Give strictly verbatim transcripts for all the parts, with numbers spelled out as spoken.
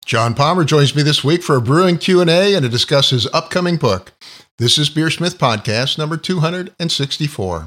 John Palmer joins me this week for a brewing Q and A and to discuss his upcoming book. This is Beersmith Podcast number two hundred sixty-four.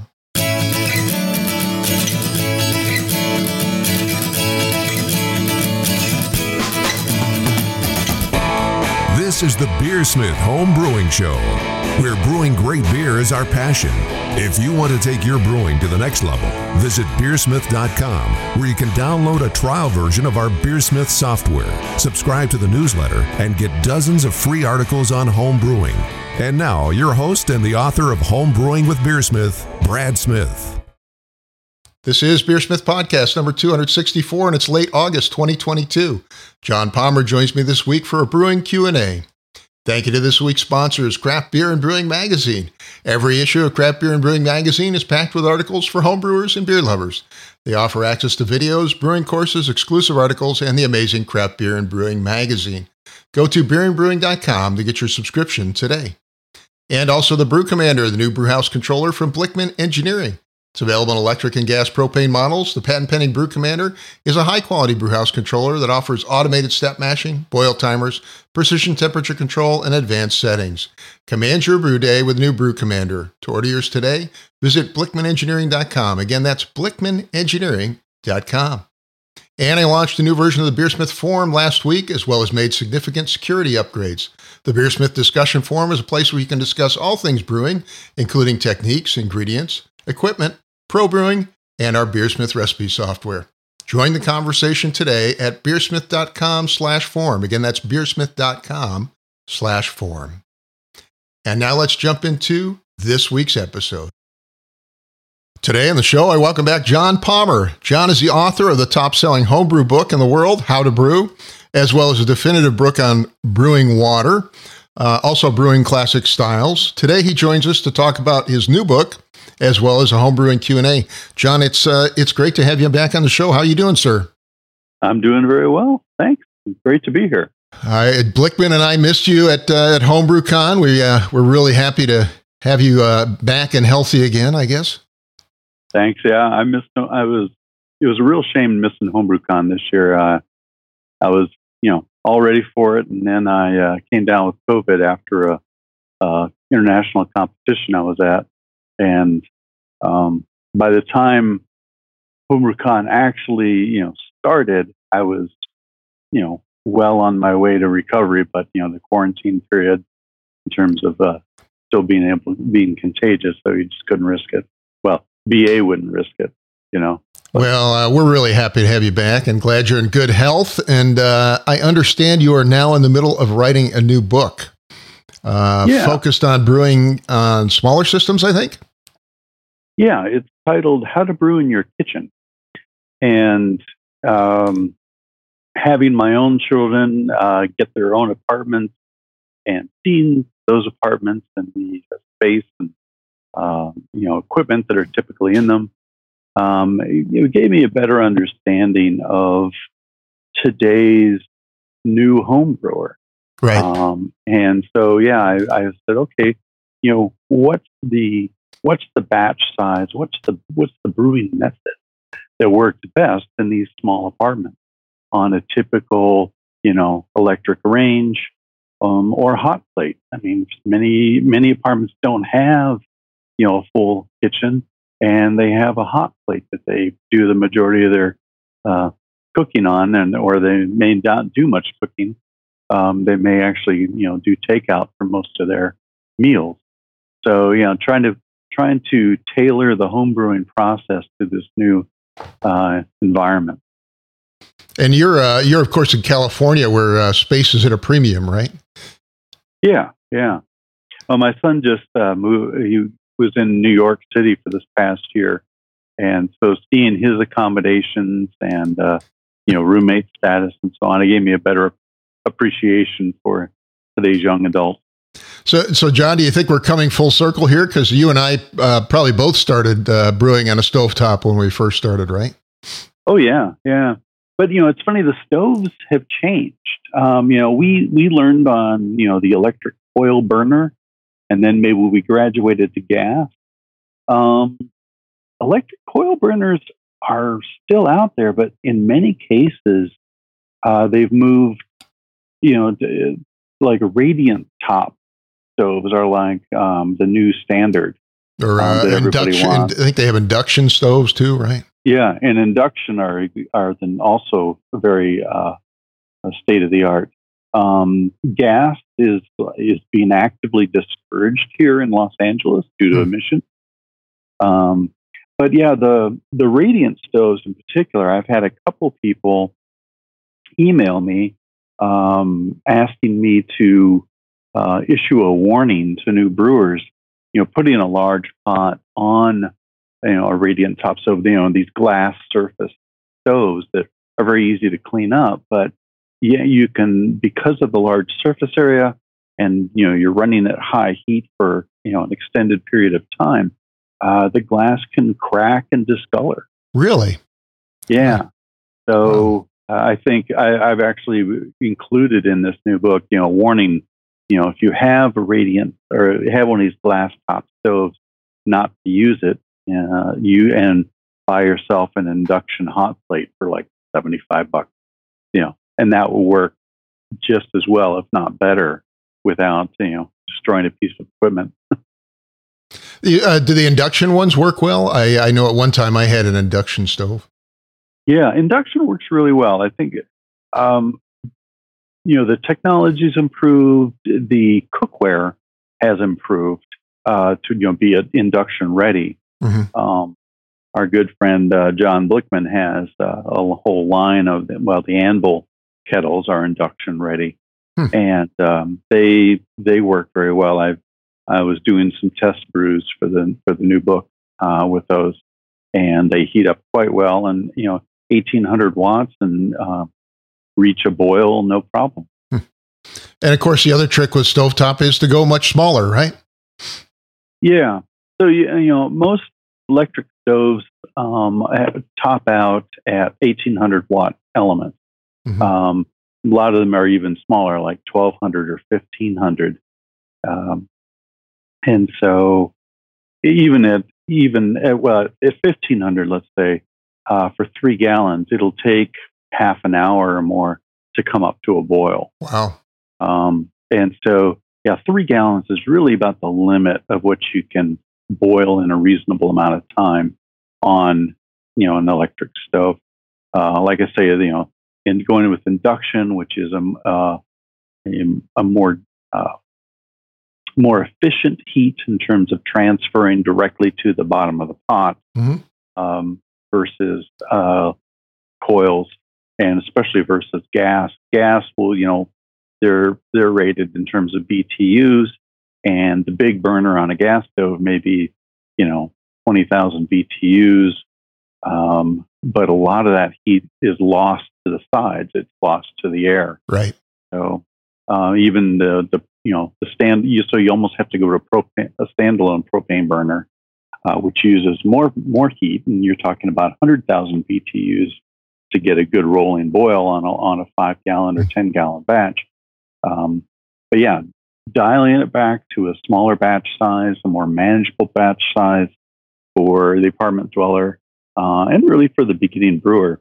This is the Beersmith Home Brewing Show, where brewing great beer is our passion. If you want to take your brewing to the next level, visit beersmith dot com, where you can download a trial version of our Beersmith software, subscribe to the newsletter, and get dozens of free articles on home brewing. And now, your host and the author of Home Brewing with Beersmith, Brad Smith. This is Beersmith Podcast number two hundred sixty-four, and it's late August twenty twenty-two. John Palmer joins me this week for a brewing Q and A. Thank you to this week's sponsors, Craft Beer and Brewing Magazine. Every issue of Craft Beer and Brewing Magazine is packed with articles for homebrewers and beer lovers. They offer access to videos, brewing courses, exclusive articles, and the amazing Craft Beer and Brewing Magazine. Go to beer and brewing dot com to get your subscription today. And also the Brew Commander, the new brewhouse controller from Blickman Engineering. It's available in electric and gas propane models. The patent-pending Brew Commander is a high-quality brewhouse controller that offers automated step mashing, boil timers, precision temperature control, and advanced settings. Command your brew day with new Brew Commander. To order yours today, visit blickman engineering dot com. Again, that's blickman engineering dot com. And I launched a new version of the Beersmith Forum last week, as well as made significant security upgrades. The Beersmith Discussion Forum is a place where you can discuss all things brewing, including techniques, ingredients, equipment, pro brewing, and our Beersmith recipe software. Join the conversation today at beersmith dot com slash forum. Again, that's beersmith dot com slash forum. And now let's jump into this week's episode. Today on the show, I welcome back John Palmer. John is the author of the top-selling homebrew book in the world, How to Brew, as well as a definitive book on brewing water, uh, also brewing classic styles. Today, he joins us to talk about his new book, as well as a homebrewing Q and A. John, it's uh, it's great to have you back on the show. How are you doing, sir? I'm doing very well. Thanks. It's great to be here. Uh, Blickman and I missed you at uh, at HomebrewCon. We, uh, we're really happy to have you uh, back and healthy again, I guess. Thanks. Yeah, I missed. I was. It was a real shame missing HomebrewCon this year. Uh, I was, you know, all ready for it, and then I uh, came down with COVID after a, a international competition I was at, and um, by the time HomebrewCon actually, you know, started, I was, you know, well on my way to recovery. But you know, the quarantine period, in terms of uh, still being able being contagious, so you just couldn't risk it. Well, B A wouldn't risk it, you know. Well, uh, we're really happy to have you back and glad you're in good health. And uh, I understand you are now in the middle of writing a new book, uh, yeah. focused on brewing on smaller systems, I think. Yeah, it's titled How to Brew in Your Kitchen. And um, having my own children uh, get their own apartments and seeing those apartments and the space and uh, you know equipment that are typically in them, um, it, it gave me a better understanding of today's new home brewer. Right. Um, and so, yeah, I, I said, okay, you know, what's the What's the batch size? What's the what's the brewing method that works best in these small apartments on a typical, you know, electric range um, or hot plate? I mean, many many apartments don't have, you know, a full kitchen, and they have a hot plate that they do the majority of their uh, cooking on, and or they may not do much cooking. Um, they may actually, you know, do takeout for most of their meals. So, you know, trying to trying to tailor the home brewing process to this new uh, environment. And you're, uh, you're of course in California, where uh, space is at a premium, right? Yeah, yeah. Well, my son just uh, moved. He was in New York City for this past year, and so seeing his accommodations and uh, you know roommate status and so on, it gave me a better appreciation for today's young adults. So, so John, do you think we're coming full circle here? Because you and I uh, probably both started uh, brewing on a stovetop when we first started, right? Oh, yeah, yeah. But, you know, it's funny, the stoves have changed. Um, you know, we, we learned on, you know, the electric coil burner, and then maybe we graduated to gas. Um, electric coil burners are still out there, but in many cases, uh, they've moved you know, like radiant top stoves are like um, the new standard. Or uh, um, that everybody induction. wants. I think they have induction stoves too, right? Yeah, and induction are are then also very uh, state of the art. Um, gas is is being actively discouraged here in Los Angeles due to Hmm. emissions. Um, but yeah, the the radiant stoves in particular, I've had a couple people email me um, asking me to uh, issue a warning to new brewers. You know, putting a large pot on, you know, a radiant top stove. You know, these glass surface stoves that are very easy to clean up, but yeah, you can, because of the large surface area, and you know, you're running at high heat for you know an extended period of time. Uh, the glass can crack and discolor. Really? Yeah. So uh, I think I, I've actually included in this new book, you know, warning, you know, if you have a radiant or have one of these glass top stoves, not to use it. Uh, you and buy yourself an induction hot plate for like seventy-five bucks, you know, and that will work just as well, if not better, without, you know, destroying a piece of equipment. The, uh, do the induction ones work well? I, I know at one time I had an induction stove. Yeah, induction works really well. I think, um, you know, the technology's improved, the cookware has improved uh, to, you know, be induction ready. Mm-hmm. Um, our good friend uh, John Blickman has uh, a whole line of, well, the Anvil kettles are induction ready, Hmm. and um, they they work very well. I I was doing some test brews for the for the new book uh, with those, and they heat up quite well, and you know, eighteen hundred watts and uh, reach a boil no problem. Hmm. And of course, the other trick with stovetop is to go much smaller, right? Yeah. So you, you know, most electric stoves um, top out at eighteen hundred watt elements. Mm-hmm. Um, a lot of them are even smaller, like twelve hundred or fifteen hundred. Um, and so even at, even at, well, at fifteen hundred, let's say, uh, for three gallons, it'll take half an hour or more to come up to a boil. Wow. Um, and so, yeah, three gallons is really about the limit of what you can boil in a reasonable amount of time on, you know, an electric stove. Uh, like I say, you know, in going with induction, which is a, uh, a, a more uh, more efficient heat in terms of transferring directly to the bottom of the pot, Mm-hmm. um, versus uh, coils, and especially versus gas. Gas will, you know, they're they're rated in terms of B T Us, and the big burner on a gas stove may be, you know, twenty thousand B T Us. Um, but a lot of that heat is lost to the sides. It's lost to the air. Right. So uh, even the, the, you know, the stand, you, so you almost have to go to a, propane, a standalone propane burner, uh, which uses more, more heat. And you're talking about one hundred thousand B T Us to get a good rolling boil on a, on a five gallon or ten gallon batch. Um, but yeah, dialing it back to a smaller batch size, a more manageable batch size for the apartment dweller, Uh, and really for the beginning brewer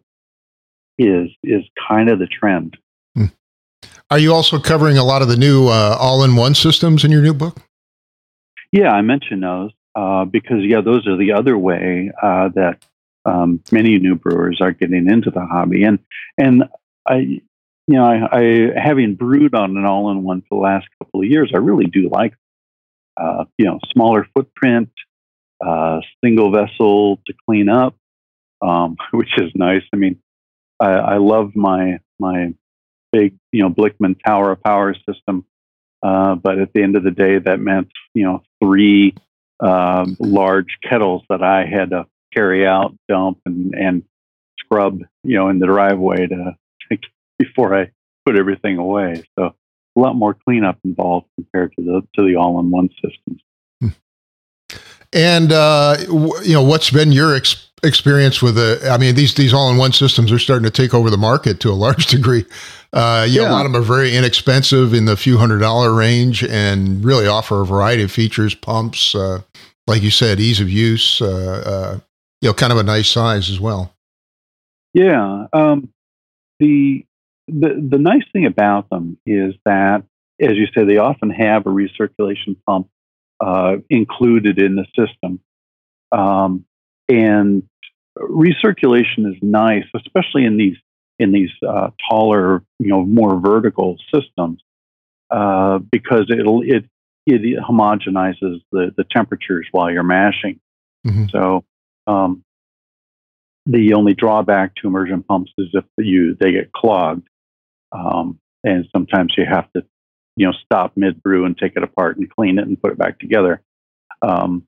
is is kind of the trend. Hmm. Are you also covering a lot of the new uh, all-in-one systems in your new book? Yeah, I mentioned those uh, because, yeah, those are the other way uh, that um, many new brewers are getting into the hobby. And and I, you know, I, I having brewed on an all-in-one for the last couple of years, I really do like, uh, you know, smaller footprint, uh, single vessel to clean up. Um, which is nice. I mean, I, I love my my big, you know, Blickman Tower of Power system, uh, but at the end of the day, that meant, you know, three um, large kettles that I had to carry out, dump, and and scrub, you know, in the driveway to, to before I put everything away. So a lot more cleanup involved compared to the to the all-in-one systems. And, uh, w- you know, what's been your ex- experience with the, I mean, these, these all-in-one systems are starting to take over the market to a large degree. Uh, you know, Yeah. a lot of them are very inexpensive in the few hundred dollar range and really offer a variety of features, pumps, uh, like you said, ease of use, uh, uh, you know, kind of a nice size as well. Yeah. Um, the the the nice thing about them is that, as you say, they often have a recirculation pump uh, included in the system, um, and recirculation is nice, especially in these in these uh, taller, you know, more vertical systems, uh, because it'll it it homogenizes the the temperatures while you're mashing. Mm-hmm. So um, the only drawback to immersion pumps is if you they get clogged, um, and sometimes you have to, you know, stop mid brew and take it apart and clean it and put it back together. Um,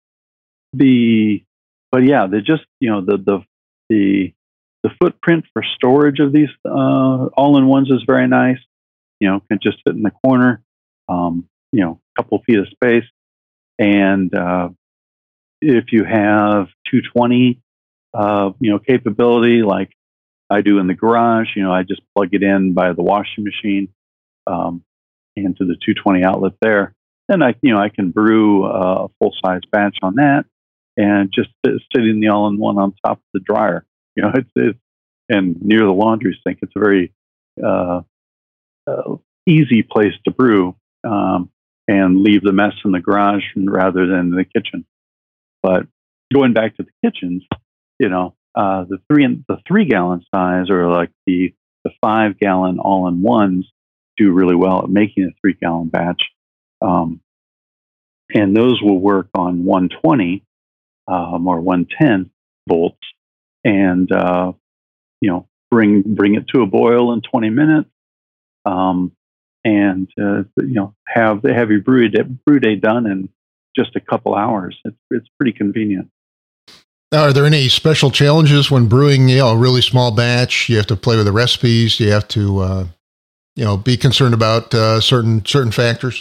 the but yeah, they just you know the the the the footprint for storage of these uh, all-in-ones is very nice. You know, can just sit in the corner. Um, you know, a couple feet of space, and uh, if you have two twenty, uh, you know, capability like I do in the garage, you know, I just plug it in by the washing machine um, into the two twenty outlet there. Then I, you know, I can brew a full size batch on that, and just sit, sitting the all-in-one on top of the dryer. You know, it's, it's and near the laundry sink. It's a very uh, uh, easy place to brew um, and leave the mess in the garage rather than the kitchen. But going back to the kitchens, you know, uh, the three the three gallon size or like the the five gallon all-in-ones do really well at making a three gallon batch, um, and those will work on one twenty um, or one ten volts, and uh, you know, bring bring it to a boil in twenty minutes, um, and uh, you know, have the heavy brew day, brew day done in just a couple hours. It's it's pretty convenient. Now, are there any special challenges when brewing, you know, a really small batch? You have to play with the recipes. You have to, uh, you know, be concerned about uh, certain certain factors.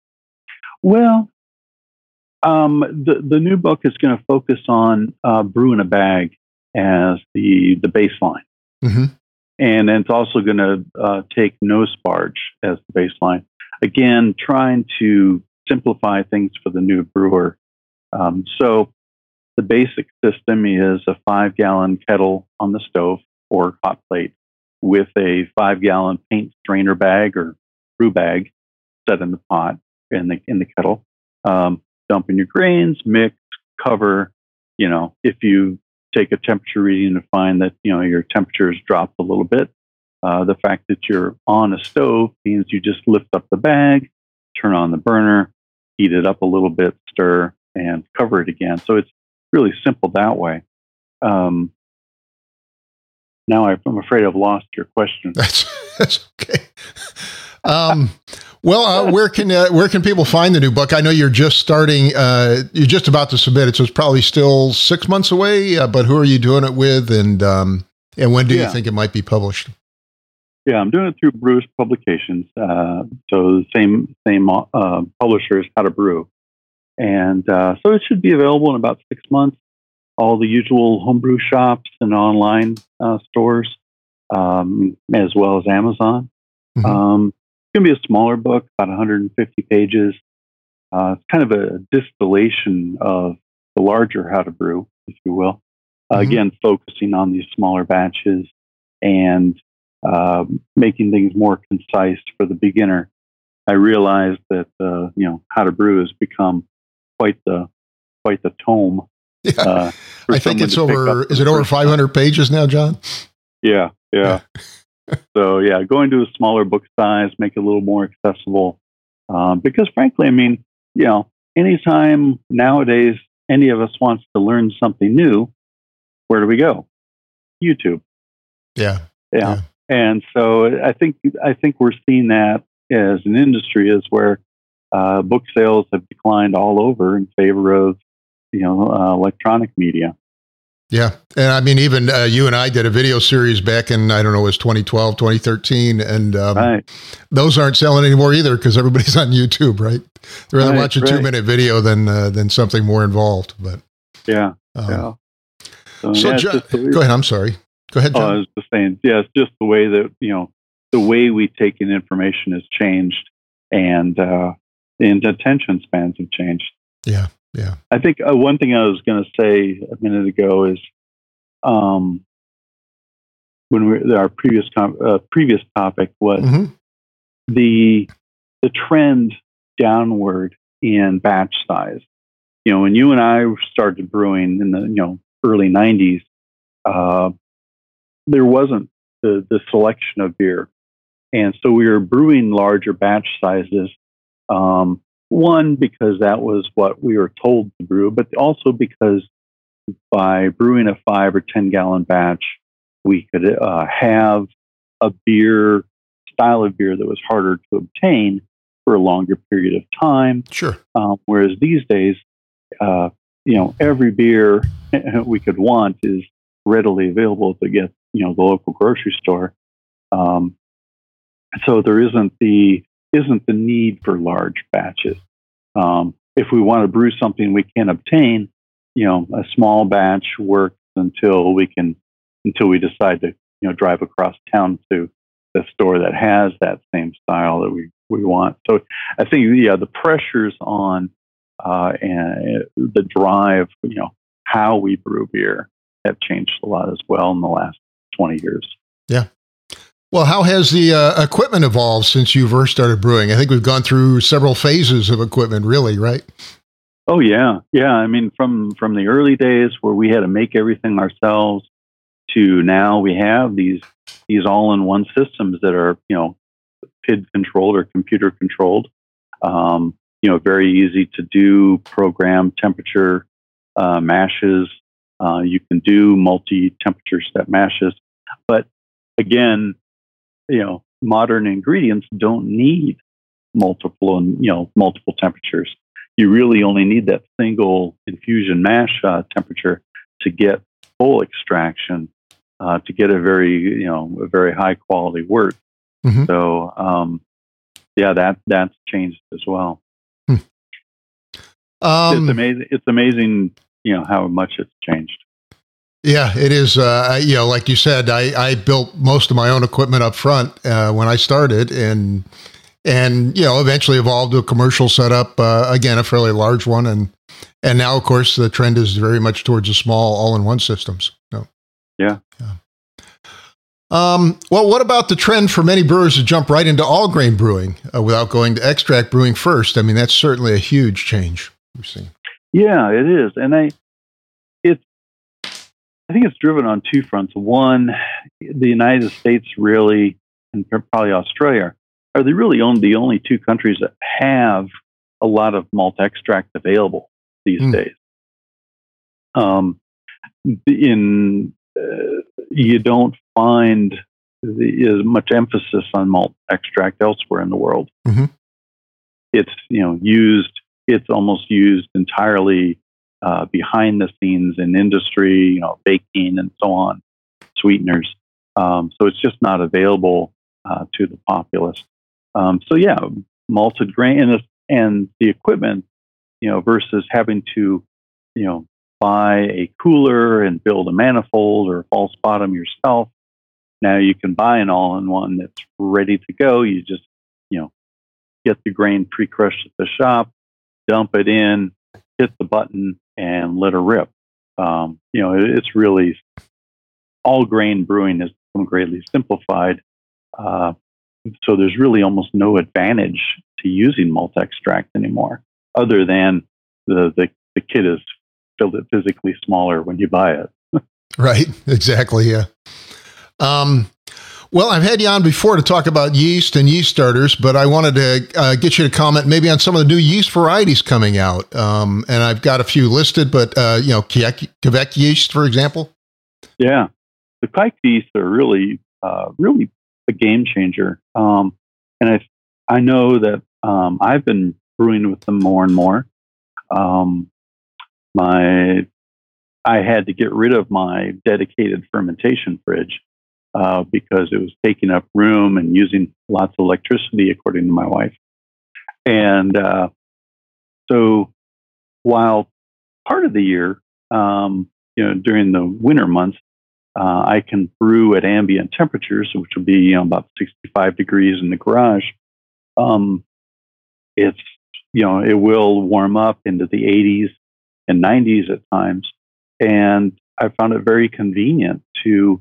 Well, um, the the new book is going to focus on uh, brew in a bag as the the baseline, mm-hmm. and then it's also going to uh, take no sparge as the baseline. Again, trying to simplify things for the new brewer. Um, so. The basic system is a five gallon kettle on the stove or hot plate with a five gallon paint strainer bag or brew bag set in the pot in the in the kettle. Um, dump in your grains, mix, cover. You know, if you take a temperature reading and find that you know your temperature has dropped a little bit, uh, the fact that you're on a stove means you just lift up the bag, turn on the burner, heat it up a little bit, stir, and cover it again. So it's really simple that way. Um, now I'm afraid I've lost your question. That's, that's okay. Um, well, uh, where can uh, where can people find the new book? I know you're just starting. Uh, you're just about to submit it, so it's probably still six months away. Uh, but who are you doing it with, and um, and when do yeah. you think it might be published? Yeah, I'm doing it through Brewers Publications. Uh, so the same same uh, publisher as How to Brew. And uh, so it should be available in about six months. All the usual homebrew shops and online uh, stores, um, as well as Amazon. Mm-hmm. Um, it's going to be a smaller book, about one hundred fifty pages. Uh, it's kind of a distillation of the larger How to Brew, if you will. Uh, mm-hmm. Again, focusing on these smaller batches and uh, making things more concise for the beginner. I realized that uh, you know How to Brew has become quite the quite the tome. Yeah. Uh, I think it's over. Is it over five hundred pages now, John? Yeah, yeah. yeah. So yeah, going to a smaller book size, make it a little more accessible. Um, because frankly, I mean, you know, anytime nowadays any of us wants to learn something new, where do we go? YouTube. Yeah. Yeah. yeah. And so I think I think we're seeing that as an industry is where Uh, book sales have declined all over in favor of, you know, uh, electronic media. Yeah. And I mean, even uh, you and I did a video series back in, I don't know, it was twenty twelve, twenty thirteen. And um, right. those aren't selling anymore either because everybody's on YouTube, right? They'd rather right, watch a right. two minute video than uh, than something more involved. But yeah. Um, yeah. So, so yeah, John, go ahead. I'm sorry. Go ahead, John. Oh, I was just saying, yeah, it's just the way that, you know, the way we take in information has changed. And, uh, and attention spans have changed. Yeah, yeah. I think uh, one thing I was going to say a minute ago is, um, when we our previous com- uh, previous topic was Mm-hmm. the the trend downward in batch size. You know, when you and I started brewing in the you know early nineties, uh, there wasn't the the selection of beer, and so we were brewing larger batch sizes. Um, one, because that was what we were told to brew, but also because by brewing a five or ten gallon batch, we could uh, have a beer style of beer that was harder to obtain for a longer period of time. Sure. Um, whereas these days, uh, you know, every beer we could want is readily available to get, you know, the local grocery store. Um, so there isn't the isn't the need for large batches. Um, if we want to brew something we can obtain, you know, a small batch works until we can until we decide to, you know, drive across town to the store that has that same style that we, we want. So I think, yeah, the pressures on uh, and the drive, you know, how we brew beer have changed a lot as well in the last twenty years. Yeah. Well, how has the uh, equipment evolved since you first started brewing? I think we've gone through several phases of equipment, really, right? Oh, yeah. Yeah. I mean, from, from the early days where we had to make everything ourselves to now we have these these all-in-one systems that are, you know, P I D controlled or computer controlled. Um, you know, very easy to do, program temperature uh, mashes. Uh, you can do multi-temperature step mashes. But again, you know, modern ingredients don't need multiple, you know, multiple temperatures. You really only need that single infusion mash uh, temperature to get full extraction, uh, to get a very, you know, a very high quality wort. Mm-hmm. So, um, yeah, that that's changed as well. Hmm. Um, it's amazing. It's amazing, you know, how much it's changed. Yeah, it is. Uh, you know, like you said, I, I built most of my own equipment up front uh, when I started, and and you know, eventually evolved to a commercial setup. Uh, again, a fairly large one, and and now, of course, the trend is very much towards the small all-in-one systems. So, yeah. yeah. Um, well, what about the trend for many brewers to jump right into all grain brewing uh, without going to extract brewing first? I mean, that's certainly a huge change we've seen. Yeah, it is, and I it's. I think it's driven on two fronts. One, the United States really, and probably Australia, are they really only the only two countries that have a lot of malt extract available these mm. days. Um, in uh, you don't find the, as much emphasis on malt extract elsewhere in the world. Mm-hmm. It's you know used. It's almost used entirely. Uh, behind the scenes in industry, you know, baking and so on, sweeteners. Um, so it's just not available uh, to the populace. Um, so yeah, malted grain and, and the equipment, you know, versus having to, you know, buy a cooler and build a manifold or false bottom yourself. Now you can buy an all-in-one that's ready to go. You just, you know, get the grain pre-crushed at the shop, dump it in, hit the button, and let her rip. Um, you know, it, it's really all grain brewing has become greatly simplified. Uh, so there's really almost no advantage to using malt extract anymore, other than the the, the kit is physically smaller when you buy it. Right. Exactly. Yeah. Um, Well, I've had you on before to talk about yeast and yeast starters, but I wanted to uh, get you to comment maybe on some of the new yeast varieties coming out. Um, and I've got a few listed, but, uh, you know, Quebec, Quebec yeast, for example. Yeah. The Quebec yeast are really, uh, really a game changer. Um, and I, I know that um, I've been brewing with them more and more. Um, my, I had to get rid of my dedicated fermentation fridge. Uh, because it was taking up room and using lots of electricity, according to my wife. And uh, so while part of the year, um, you know, during the winter months, uh, I can brew at ambient temperatures, which will be, you know, about sixty-five degrees in the garage. Um, it's, you know, it will warm up into the eighties and nineties at times. And I found it very convenient to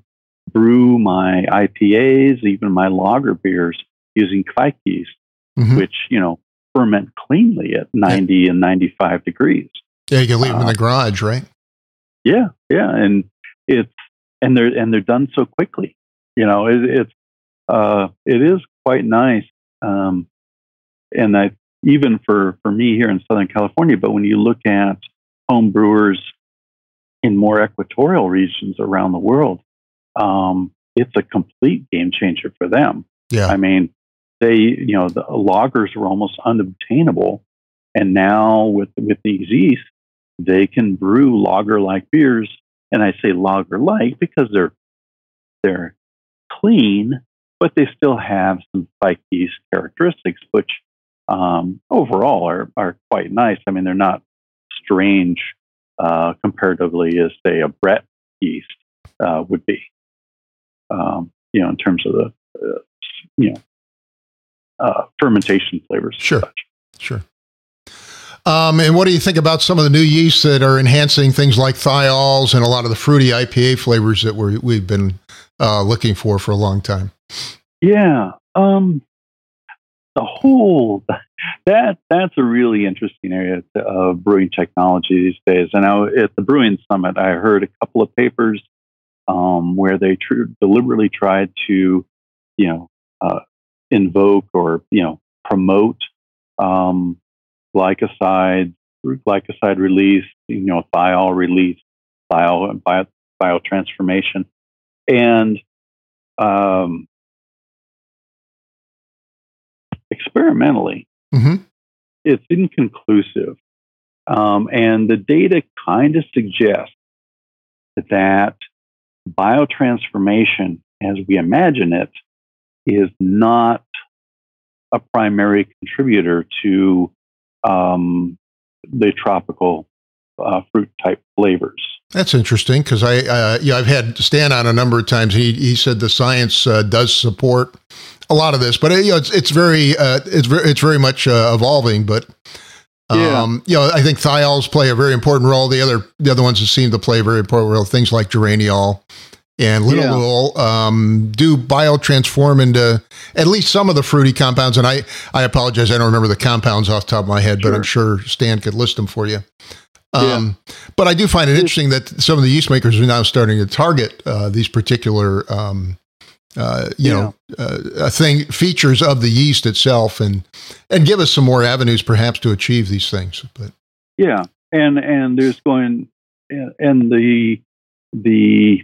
brew my I P As, even my lager beers, using kveik yeast, mm-hmm. which, you know, ferment cleanly at ninety yeah. and ninety-five degrees. Yeah, you can leave uh, them in the garage, right? Yeah, yeah, and it's and they're and they're done so quickly. You know, it, it's uh, it is quite nice, um, and I even for for me here in Southern California. But when you look at home brewers in more equatorial regions around the world, um, it's a complete game changer for them. Yeah, I mean, they you know the lagers were almost unobtainable, and now with with these yeasts, they can brew lager-like beers. And I say lager-like because they're they're clean, but they still have some kveik yeast characteristics, which um, overall are, are quite nice. I mean, they're not strange uh, comparatively as, say, a Brett yeast uh, would be, um, you know, in terms of the, uh, you know, uh, fermentation flavors. Sure, sure. Um, and what do you think about some of the new yeasts that are enhancing things like thiols and a lot of the fruity I P A flavors that we're, we've been uh, looking for for a long time? Yeah, um, the whole that that's a really interesting area of brewing technology these days. And I, at the Brewing Summit, I heard a couple of papers um, where they tr- deliberately tried to, you know, uh, invoke or you know promote. Um, glycoside, glycoside release, you know, thiol release, thiol bio, biotransformation, and um, experimentally, mm-hmm. it's inconclusive, um, and the data kind of suggests that biotransformation, as we imagine it, is not a primary contributor to Um, the tropical uh, fruit type flavors. That's interesting because I, uh, yeah, I've had Stan on a number of times. He he said the science uh, does support a lot of this, but it, you know, it's it's very uh, it's very it's very much uh, evolving. But um, yeah. you know, I think thiols play a very important role. The other the other ones that seem to play a very important role, things like geraniol and linalool, yeah. um, do biotransform into at least some of the fruity compounds. And I, I apologize, I don't remember the compounds off the top of my head, sure. but I'm sure Stan could list them for you. Um, yeah. But I do find it interesting that some of the yeast makers are now starting to target uh, these particular, um, uh, you yeah. know, uh, thing features of the yeast itself, and and give us some more avenues perhaps to achieve these things. But yeah, and and there's going and the the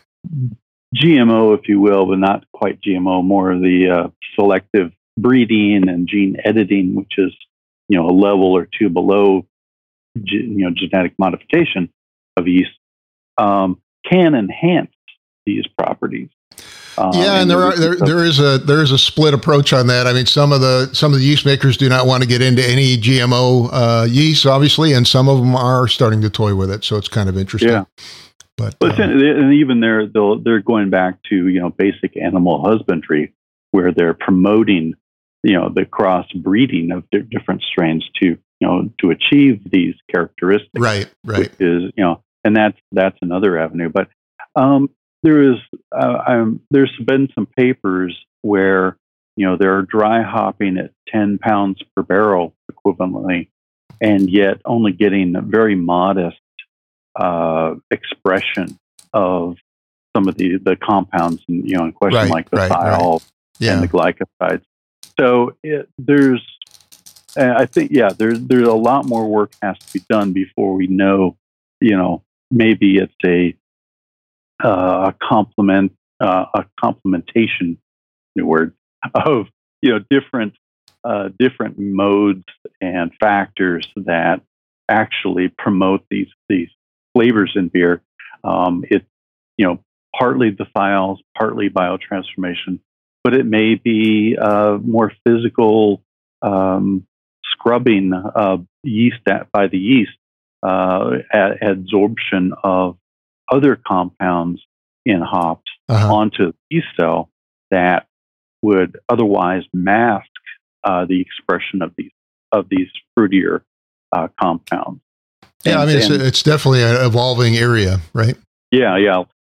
G M O, if you will, but not quite G M O, more of the uh, selective breeding and gene editing, which is, you know, a level or two below, ge- you know, genetic modification of yeast, um, can enhance these properties. Um, yeah, and, and there are there there is a there is a split approach on that. I mean, some of the some of the yeast makers do not want to get into any G M O uh, yeast, obviously, and some of them are starting to toy with it. So it's kind of interesting. Yeah. But, but um, and even they're they're going back to, you know, basic animal husbandry, where they're promoting, you know, the cross breeding of di- different strains to, you know, to achieve these characteristics. Right, right. Which is, you know, and that's that's another avenue. But um, there is uh, um, there's been some papers where, you know, they're dry hopping at ten pounds per barrel equivalently, and yet only getting a very modest Uh, expression of some of the, the compounds, in, you know, in question, right, like the right, thiol right. yeah. and the glycosides. So it, there's, uh, I think, yeah, there's there's a lot more work has to be done before we know, you know, maybe it's a uh, a complement, uh, a complementation, new word, of, you know, different uh, different modes and factors that actually promote these these flavors in beer. Um, it's, you know, partly the thiols, partly biotransformation, but it may be uh, more physical um, scrubbing of yeast at, by the yeast, uh, at, adsorption of other compounds in hops uh-huh. onto the yeast cell that would otherwise mask uh, the expression of these of these fruitier uh, compounds. Yeah, and, I mean, it's, and, it's definitely an evolving area, right? Yeah, yeah.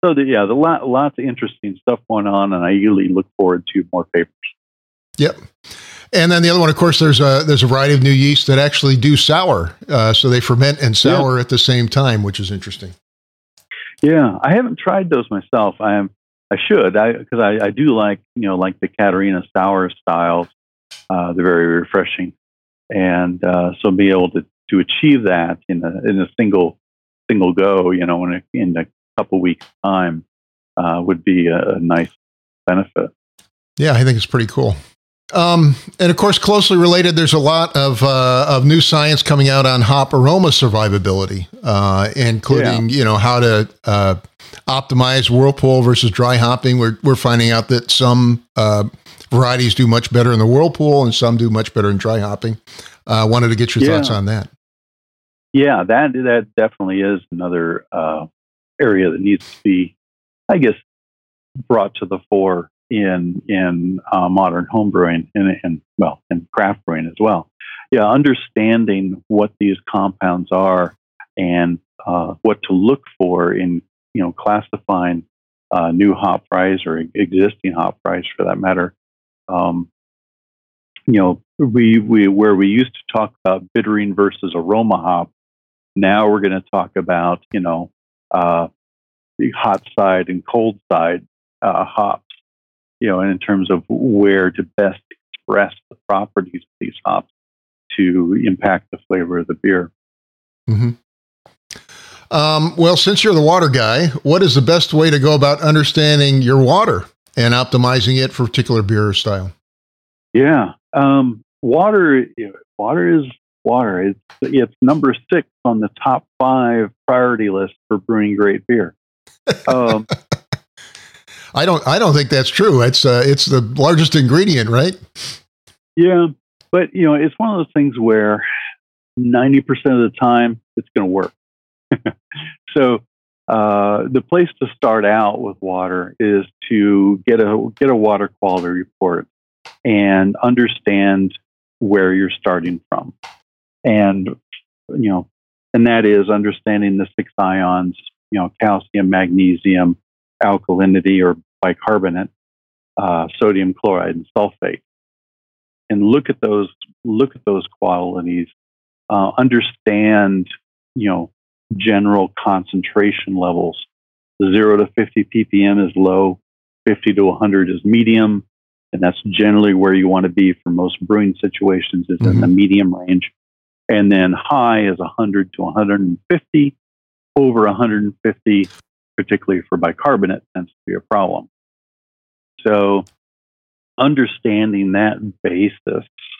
so the, yeah, the lot, lots of interesting stuff going on, and I usually look forward to more papers. Yep. And then the other one, of course, there's a there's a variety of new yeasts that actually do sour, uh, so they ferment and sour yeah. at the same time, which is interesting. Yeah, I haven't tried those myself. I am. I should, I because I, I do like you know like the Catarina sour styles. Uh, they're very refreshing, and uh, so be able to, to achieve that in a in a single single go, you know, in a, in a couple weeks time, uh, would be a, a nice benefit. Yeah, I think it's pretty cool. Um, and of course, closely related, there's a lot of uh, of new science coming out on hop aroma survivability, uh, including yeah. you know how to uh, optimize whirlpool versus dry hopping. We're we're finding out that some uh, varieties do much better in the whirlpool, and some do much better in dry hopping. I uh, wanted to get your yeah. thoughts on that. Yeah, that that definitely is another uh, area that needs to be, I guess, brought to the fore in in uh, modern home brewing and, and well in craft brewing as well. Yeah, understanding what these compounds are and uh, what to look for in you know classifying uh, new hop varieties or existing hop varieties for that matter. Um, you know, we we where we used to talk about bittering versus aroma hop, now we're going to talk about you know uh, the hot side and cold side uh, hops. You know, and in terms of where to best express the properties of these hops to impact the flavor of the beer. Mm-hmm. Um, well, since you're the water guy, what is the best way to go about understanding your water and optimizing it for a particular beer or style? Yeah, um, water. Water is water. It's it's number six on the top five priority list for brewing great beer. Um, I don't. I don't think that's true. It's uh, it's the largest ingredient, right? Yeah, but you know, it's one of those things where ninety percent of the time it's going to work. So uh, the place to start out with water is to get a get a water quality report and understand where you're starting from, and you know, and that is understanding the six ions, you know, calcium, magnesium, alkalinity or bicarbonate, uh, sodium chloride, and sulfate, and look at those. Look at those qualities. Uh, understand, you know, general concentration levels. Zero to fifty ppm is low. Fifty to one hundred is medium, and that's generally where you want to be for most brewing situations. Is mm-hmm. in the medium range, and then high is one hundred to one hundred fifty. Over one hundred fifty, particularly for bicarbonate, tends to be a problem. So understanding that basis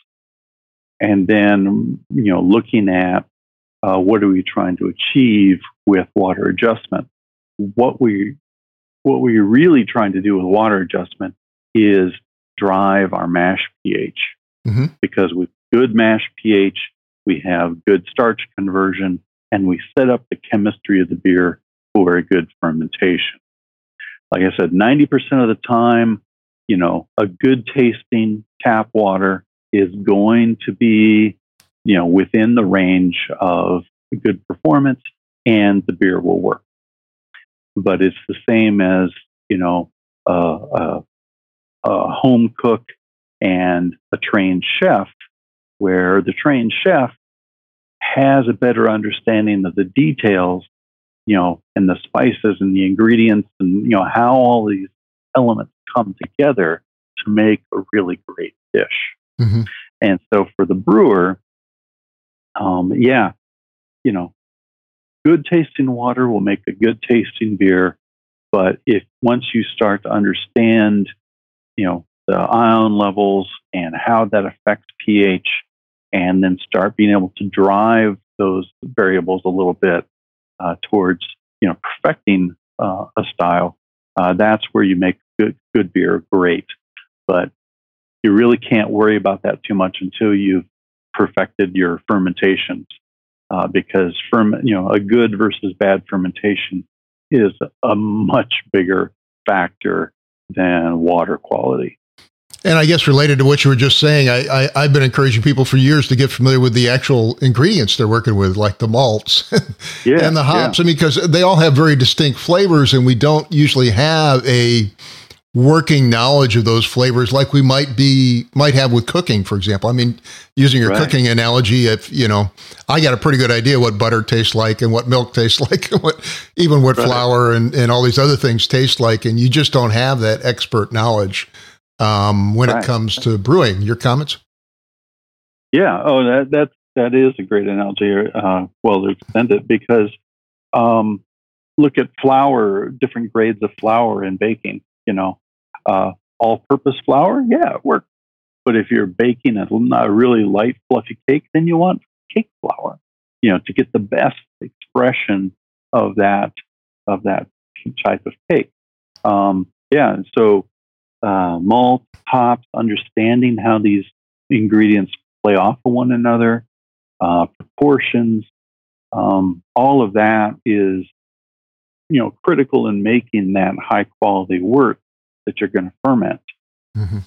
and then, you know, looking at uh, what are we trying to achieve with water adjustment. What we, what we're really trying to do with water adjustment is drive our mash pH. Mm-hmm. Because with good mash pH, we have good starch conversion, and we set up the chemistry of the beer for a good fermentation. Like I said, ninety percent of the time, you know, a good tasting tap water is going to be, you know, within the range of good performance, and the beer will work. But it's the same as, you know, a, a, a home cook and a trained chef, where the trained chef has a better understanding of the details, you know, and the spices and the ingredients and, you know, how all these elements come together to make a really great dish. Mm-hmm. And so for the brewer, um, yeah, you know, good tasting water will make a good tasting beer. But if once you start to understand, you know, the ion levels and how that affects pH, and then start being able to drive those variables a little bit uh, towards, you know, perfecting uh, a style, uh, that's where you make good good beer great. But you really can't worry about that too much until you've perfected your fermentations, uh, because ferm- you know, a good versus bad fermentation is a much bigger factor than water quality. And I guess related to what you were just saying, I, I, I've been encouraging people for years to get familiar with the actual ingredients they're working with, like the malts yeah, and the hops. Yeah. I mean, because they all have very distinct flavors, and we don't usually have a working knowledge of those flavors like we might be might have with cooking, for example. I mean, using your Right. cooking analogy, if you know, I got a pretty good idea what butter tastes like and what milk tastes like, and what even what Right. flour and, and all these other things taste like, and you just don't have that expert knowledge um, when Right. it comes to brewing. Your comments? Yeah. Oh, that that that is a great analogy. Uh, well, to extend it, because um, look at flour, different grades of flour in baking. You know, uh, all-purpose flour, yeah, it works. But if you're baking a, a really light, fluffy cake, then you want cake flour. You know, to get the best expression of that of that type of cake. Um, yeah. And so. Uh, malt, hops, understanding how these ingredients play off of one another, uh, proportions, um, all of that is, you know, critical in making that high quality work that you're going to ferment. Mm-hmm.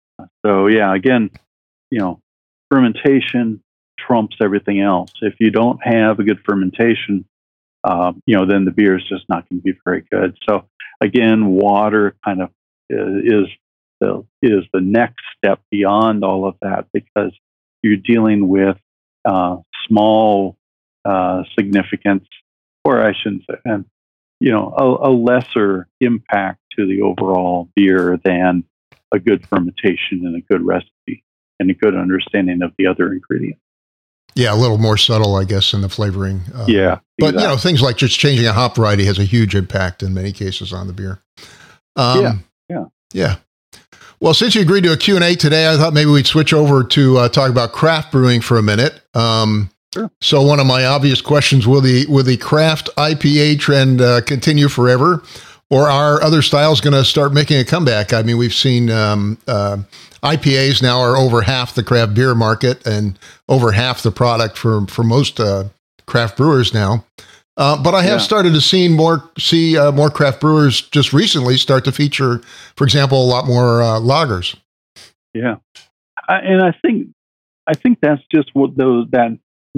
So yeah, again, you know, fermentation trumps everything else. If you don't have a good fermentation, uh, you know, then the beer is just not going to be very good. So again, water kind of is the is the next step beyond all of that, because you're dealing with uh, small uh, significance, or I shouldn't say, and you know, a, a lesser impact to the overall beer than a good fermentation and a good recipe and a good understanding of the other ingredients. Yeah, a little more subtle, I guess, in the flavoring. Uh, yeah, but exactly. you know, things like just changing a hop variety has a huge impact in many cases on the beer. Um, yeah. Yeah. Yeah. Well, since you agreed to a Q and A today, I thought maybe we'd switch over to uh, talk about craft brewing for a minute. Um, Sure. So one of my obvious questions, will the, will the craft I P A trend uh, continue forever, or are other styles going to start making a comeback? I mean, we've seen um, uh, I P As now are over half the craft beer market and over half the product for, for most uh, craft brewers now. Uh, but I have Yeah. started to see more see uh, more craft brewers just recently start to feature, for example, a lot more uh, lagers. Yeah, I, and I think I think that's just what those that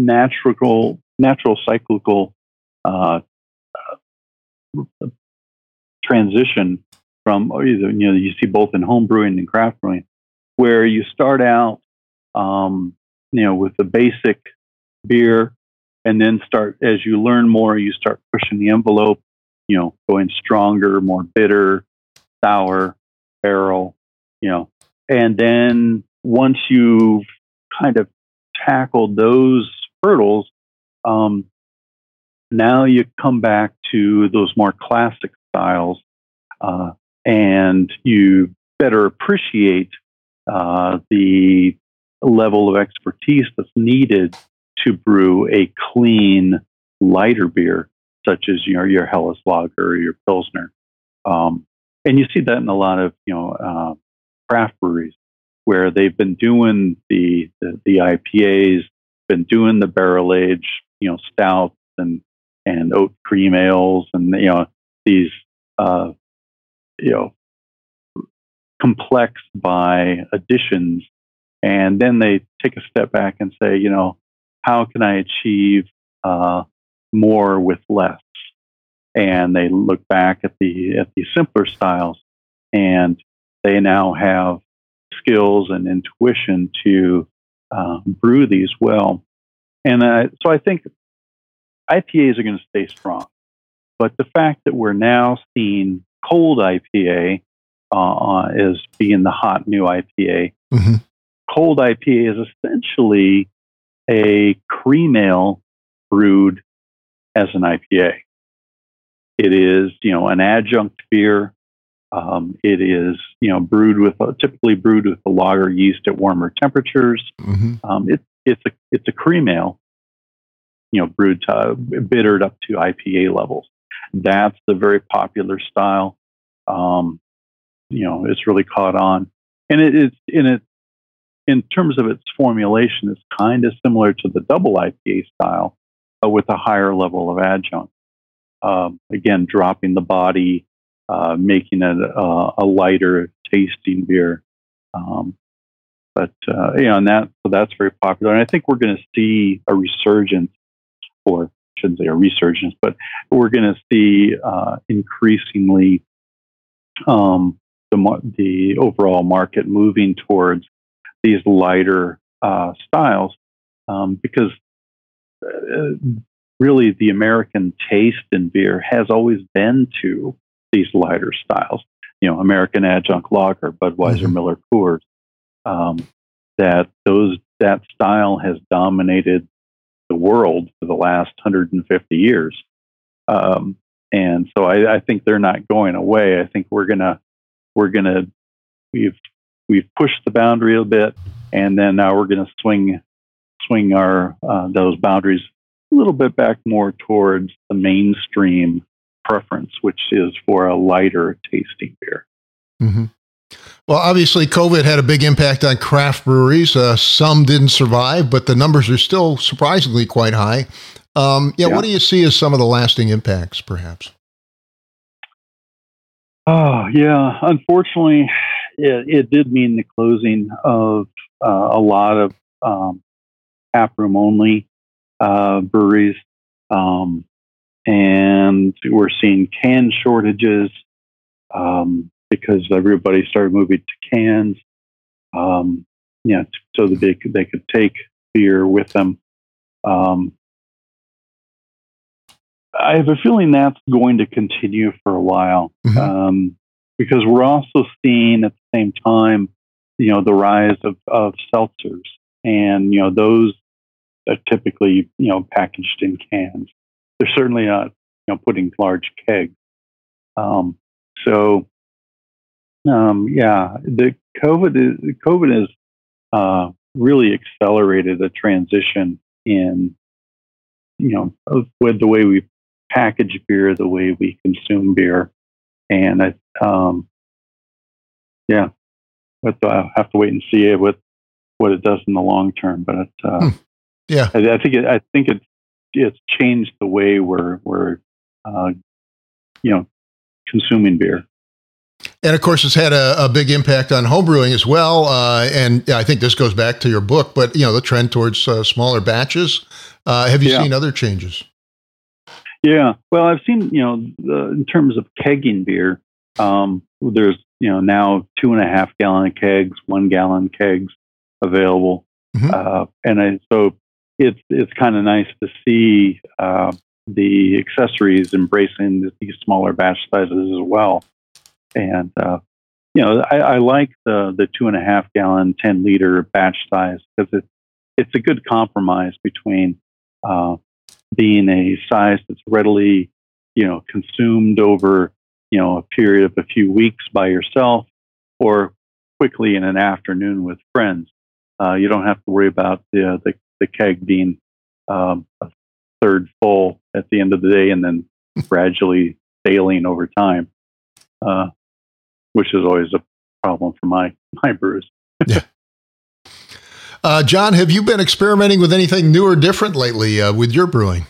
natural natural cyclical uh, uh, transition from either, you know, you see both in home brewing and craft brewing, where you start out, um, you know, with the basic beer. And then start, as you learn more, you start pushing the envelope, you know, going stronger, more bitter, sour, barrel, you know. And then once you've kind of tackled those hurdles, um, now you come back to those more classic styles, uh, and you better appreciate uh, the level of expertise that's needed to brew a clean, lighter beer, such as, you know, your Helles Lager or your Pilsner. Um, and you see that in a lot of, you know, uh, craft breweries, where they've been doing the, the, the I P As, been doing the barrel age, you know, stouts and, and oat cream ales, and, you know, these, uh, you know, complex by additions. And then they take a step back and say, you know, how can I achieve uh, more with less? And they look back at the at the simpler styles, and they now have skills and intuition to uh, brew these well. And uh, so I think I P As are going to stay strong. But the fact that we're now seeing cold I P A uh, as being the hot new I P A, Mm-hmm. cold I P A is essentially a cream ale brewed as an I P A. It is, you know, an adjunct beer. Um, it is, you know, brewed with uh, typically brewed with the lager yeast at warmer temperatures. Mm-hmm. Um, it, it's a it's a cream ale, you know, brewed to, uh, bittered up to I P A levels. That's the very popular style. Um, you know, it's really caught on, and it is in it. In terms of its formulation, it's kind of similar to the double I P A style, but with a higher level of adjunct. Um, again, dropping the body, uh, making it uh, a lighter tasting beer. Um, but uh, you know, and that so that's very popular, and I think we're going to see a resurgence, or I shouldn't say a resurgence, but we're going to see uh, increasingly um, the mar- the overall market moving towards these lighter uh, styles, um, because uh, really the American taste in beer has always been to these lighter styles. You know, American Adjunct Lager, Budweiser, Mhm. Miller, Coors. Um, that those that style has dominated the world for the last one hundred fifty years, um, and so I, I think they're not going away. I think we're gonna we're gonna we've we've pushed the boundary a bit, and then now we're gonna swing swing our uh, those boundaries a little bit back more towards the mainstream preference, which is for a lighter tasting beer. Mm-hmm. Well, obviously, COVID had a big impact on craft breweries. Uh, some didn't survive, but the numbers are still surprisingly quite high. Um, yeah, Yeah. what do you see as some of the lasting impacts, perhaps? Oh, yeah. Unfortunately, it, it did mean the closing of uh, a lot of um, tap room only uh, breweries. Um, and we're seeing can shortages um, because everybody started moving to cans. Um, yeah, t- so that they could, they could take beer with them. Um, I have a feeling that's going to continue for a while, Mhm. um, because we're also seeing at the same time, you know, the rise of, of seltzers, and you know those are typically you know packaged in cans. They're certainly not you know putting large kegs. Um, so um, yeah, the COVID is COVID has uh, really accelerated a transition in you know of- with the way we package beer, the way we consume beer, and I, um, yeah, but I have to wait and see what what it does in the long term. But it, uh, Hmm. Yeah. I, I think it, I think it's it's changed the way we're we're uh, you know consuming beer. And of course, it's had a, a big impact on homebrewing as well. Uh, and I think this goes back to your book, but you know, the trend towards uh, smaller batches. Uh, have you Yeah. seen other changes? Yeah, well, I've seen you know the, in terms of kegging beer, um, there's you know now two and a half gallon kegs, one gallon kegs available, Mhm. uh, and I, so it's it's kind of nice to see uh, the accessories embracing these smaller batch sizes as well. And uh, you know, I, I like the the two and a half gallon, ten liter batch size because it's it's a good compromise between uh, being a size that's readily, you know, consumed over, you know, a period of a few weeks by yourself, or quickly in an afternoon with friends. Uh, you don't have to worry about the the, the keg being um, a third full at the end of the day and then gradually failing over time, uh, which is always a problem for my my brews. Uh, John, have you been experimenting with anything new or different lately uh, with your brewing?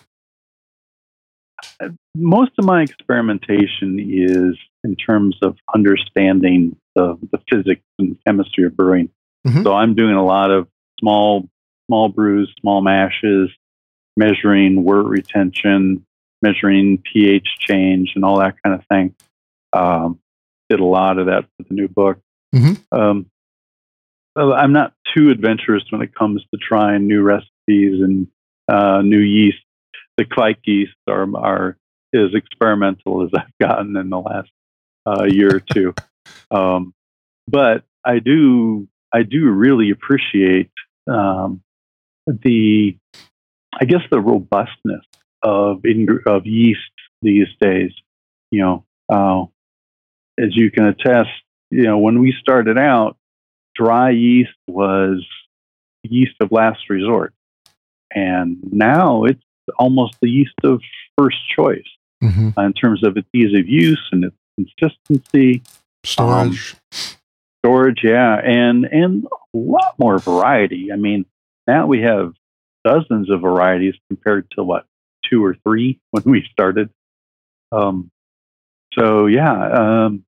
Most of my experimentation is in terms of understanding the, the physics and chemistry of brewing. Mhm. So I'm doing a lot of small small brews, small mashes, measuring wort retention, measuring pH change, and all that kind of thing. Um, did a lot of that for the new book. Mhm. Um, so I'm not too adventurous when it comes to trying new recipes and uh, new yeast. The Kvike yeast are, are as experimental as I've gotten in the last uh, year or two. Um, but I do I do really appreciate um, the I guess the robustness of ing- of yeast these days. You know, uh, as you can attest, you know when we started out, dry yeast was yeast of last resort, and now it's almost the yeast of first choice Mhm. uh, in terms of its ease of use and its consistency, Storage. storage, yeah, and and a lot more variety. I mean, now we have dozens of varieties compared to what two or three when we started. Um, so yeah, um,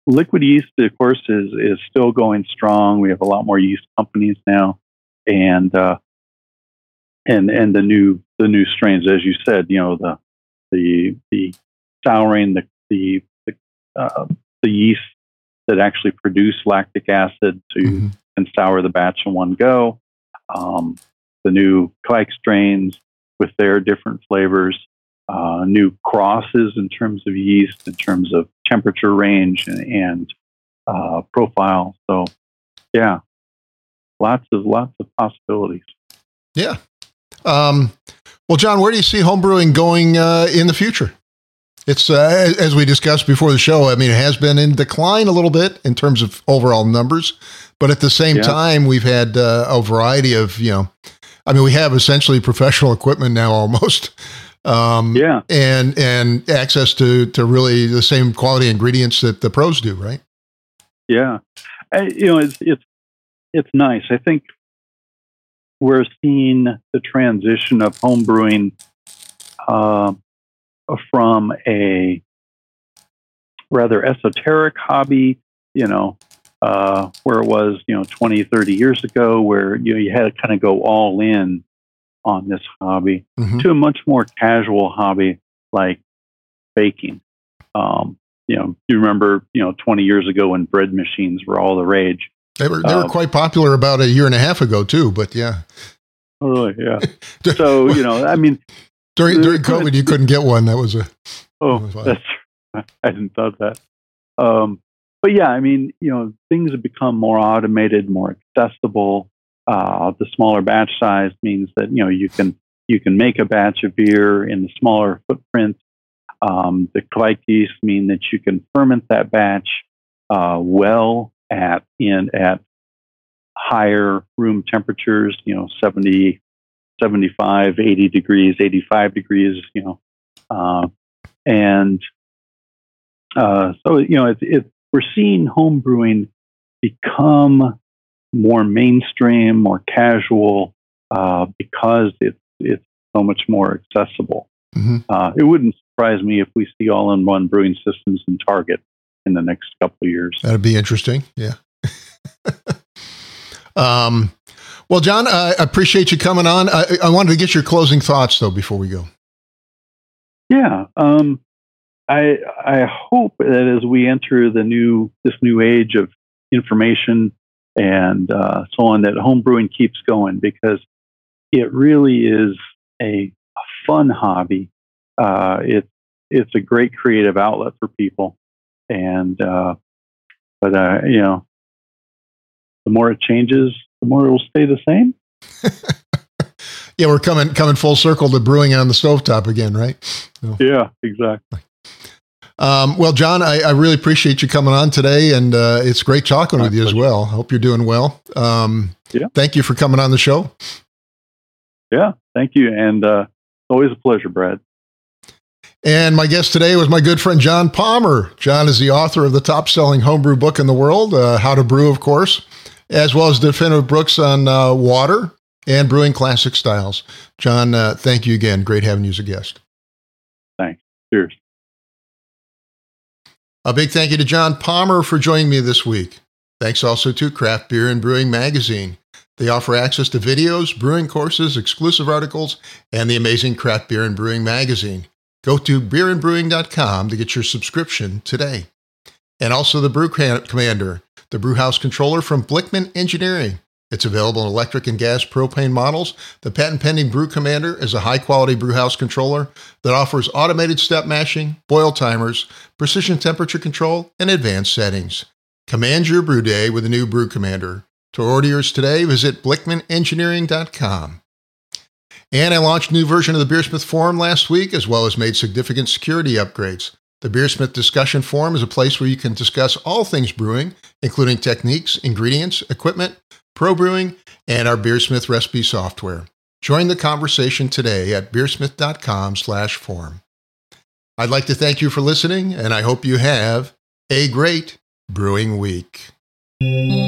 liquid yeast, of course, is is still going strong. We have a lot more yeast companies now, and uh, and and the new the new strains, as you said, you know, the the the souring, the the the, uh, the yeast that actually produce lactic acid to mm-hmm. and sour the batch in one go. Um, the new Kveik strains with their different flavors, uh, new crosses in terms of yeast, in terms of temperature range and, and uh, profile. So, yeah, lots of lots of possibilities. Yeah. Um, well, John, where do you see homebrewing going uh, in the future? It's, uh, as we discussed before the show, I mean, it has been in decline a little bit in terms of overall numbers, but at the same yeah. time, we've had uh, a variety of, you know, I mean, we have essentially professional equipment now almost. Um, yeah. And, and access to, to really the same quality ingredients that the pros do, right? Yeah. I, you know, it's, it's, it's nice. I think we're seeing the transition of homebrewing, uh, from a rather esoteric hobby, you know, uh, where it was, you know, twenty, thirty years ago, where, you know, you had to kind of go all in on this hobby, mm-hmm. to a much more casual hobby like baking. Um, you know, you remember, you know, twenty years ago when bread machines were all the rage. They were, they were uh, quite popular about a year and a half ago too, but yeah. Oh, yeah. So, you know, I mean, During during COVID, you couldn't get one. That was a oh, that was that's I didn't thought that. Um, but yeah, I mean, you know, things have become more automated, more accessible. Uh, the smaller batch size means that you know you can you can make a batch of beer in a smaller footprint. Um, the Kveik yeast mean that you can ferment that batch uh, well at in at higher room temperatures. You know, seventy. seventy-five, eighty degrees, eighty-five degrees, you know, uh, and uh, so, you know, it, it, we're seeing home brewing become more mainstream, more casual, uh, because it's, it's so much more accessible. Mm-hmm. Uh, it wouldn't surprise me if we see all-in-one brewing systems in Target in the next couple of years. That'd be interesting. Yeah. um, Well, John, I appreciate you coming on. I, I wanted to get your closing thoughts, though, before we go. Yeah, um, I I hope that as we enter the new this new age of information and uh, so on, that homebrewing keeps going, because it really is a, a fun hobby. Uh, it's it's a great creative outlet for people, and uh, but uh, you know, the more it changes, the more it will stay the same. Yeah, we're coming coming full circle to brewing on the stovetop again, right? So. Yeah, exactly. Um, well, John, I, I really appreciate you coming on today, and uh, it's great talking My with you pleasure. as well. Hope you're doing well. Um, yeah. Thank you for coming on the show. Yeah, thank you, and uh, always a pleasure, Brad. And my guest today was my good friend, John Palmer. John is the author of the top-selling homebrew book in the world, uh, How to Brew, of course, as well as definitive books on uh, water and brewing classic styles. John, uh, thank you again. Great having you as a guest. Thanks. Cheers. A big thank you to John Palmer for joining me this week. Thanks also to Craft Beer and Brewing Magazine. They offer access to videos, brewing courses, exclusive articles, and the amazing Craft Beer and Brewing Magazine. Go to beer and brewing dot com to get your subscription today. And also the Brew Commander, the brewhouse controller from Blickman Engineering. It's available in electric and gas propane models. The patent-pending Brew Commander is a high-quality brewhouse controller that offers automated step mashing, boil timers, precision temperature control, and advanced settings. Command your brew day with the new Brew Commander. To order yours today, visit blickman engineering dot com. And I launched a new version of the Beersmith Forum last week, as well as made significant security upgrades. The Beersmith Discussion Forum is a place where you can discuss all things brewing, including techniques, ingredients, equipment, pro brewing, and our Beersmith recipe software. Join the conversation today at beersmith dot com slash forum. I'd like to thank you for listening, and I hope you have a great brewing week.